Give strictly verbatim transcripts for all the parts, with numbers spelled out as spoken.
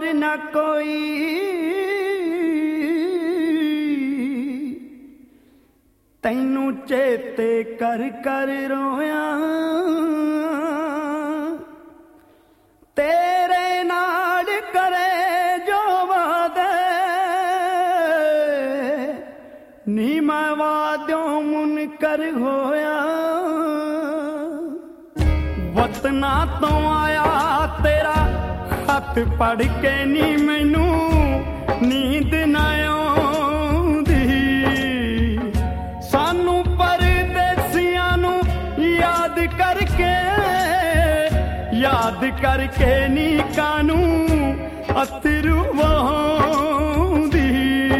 न कोई तैनू चेते कर कर रोया तेरे नाल करे जो वादे नी मैं वाद्यों मुनकर होया वतना तो आया तेरा खत पढ़ के नी मैनू नींद ना आउंदी सानू परदेसियां नू याद करके याद करके नी कानू अथरू वहांदी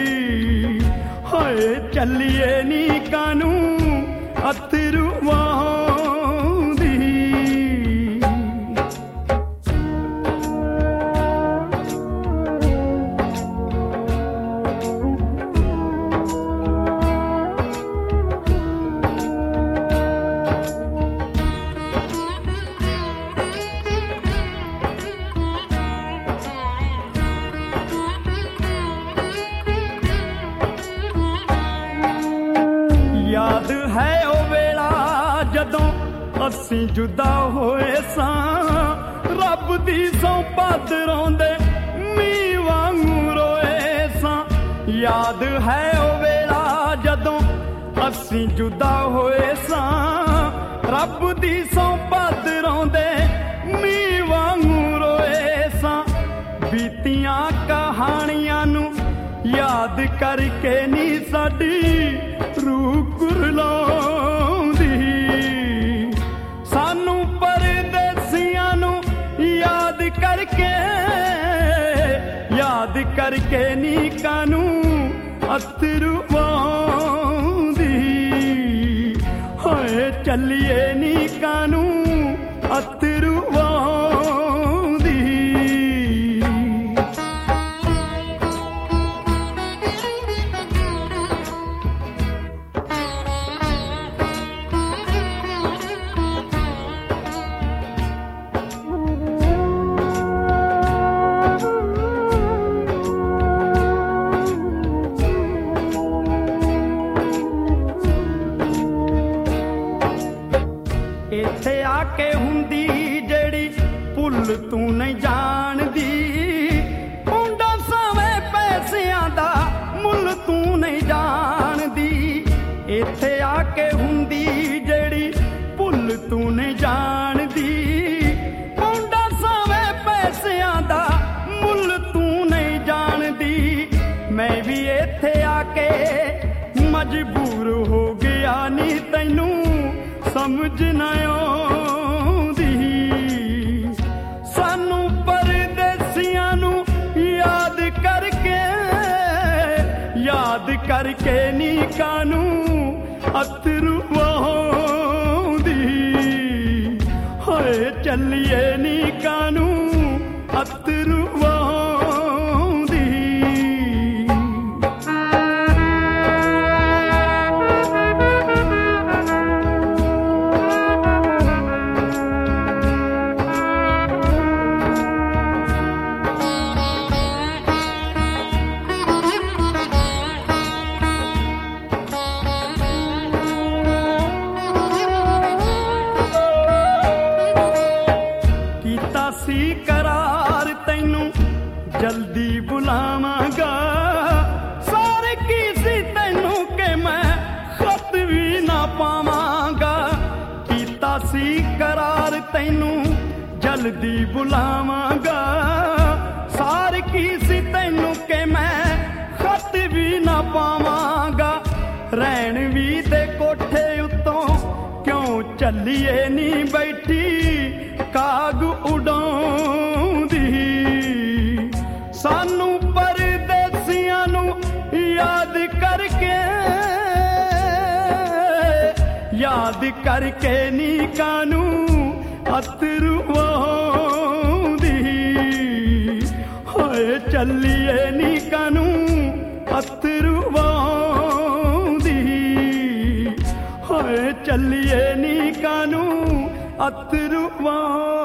हाय चलिए नी कानू अथरू वहांदी याद है ओ वेला जदों असीं जुदा होए सां रब दी सौं पादरों दे मींह वांगू रोए सां याद है ओ वेला जदों असीं जुदा होए सां रब दी सौं पादरों दे मींह वांगू रोए सां बीतियां कहानियां नू याद करके नी साडी रूह कुरलाउंदी सानू परदेसियां नू याद करके याद करके नी कानू अथरू वहांदी हाय चलिए नी कानू अथरू वहांदी इत्थे आके हुंदी जेड़ी भुल तू नहीं जानदी मुंडा सावे पैसियां दा मुल तू नहीं जानदी इत्थे आके हुंदी जेड़ी भुल तू नहीं जानदी मुंडा सावे पैसियां दा मुल तू नहीं जानदी मैं भी इत्थे आके मजबूर हो गया नी तैनू समझ ना आउंदी सानू परदेसियां नू याद करके याद करके नी कानू अथरू वहांदी हाय चलिए नी कानू अथरू वहांदी सी करार तैनू जल्दी बुलावांगा सारे की सी तैनू के मैं खत भी ना पावांगा कीता सी करार तैनू जल्दी बुलावांगा सारे की सी तैनू के मैं खत भी ना पावांगा रैन भी दे कोठे उत्तों क्यों चलिए नी बैठी काग उड़ाउंदी सानू परदेसियां नू याद करके याद करके नी कानू अथरू वहांदी हाय चलिए नी कानू अथरू वहांदी हाय चलिए नी कानू अथरू वहां